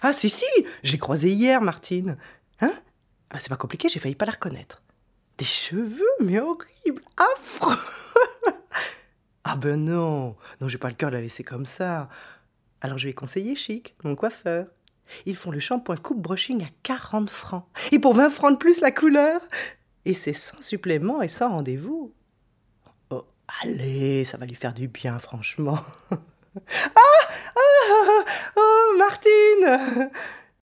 Ah si, je l'ai croisée hier, Martine. Hein? Ah, c'est pas compliqué, j'ai failli pas la reconnaître. Des cheveux, mais horribles, affreux. Ah ben non, j'ai pas le cœur de la laisser comme ça. Alors je vais conseiller Chic, mon coiffeur. Ils font le shampoing coupe brushing à 40 francs. Et pour 20 francs de plus la couleur. Et c'est sans supplément et sans rendez-vous. Oh, allez, ça va lui faire du bien, franchement. Oh, Martine!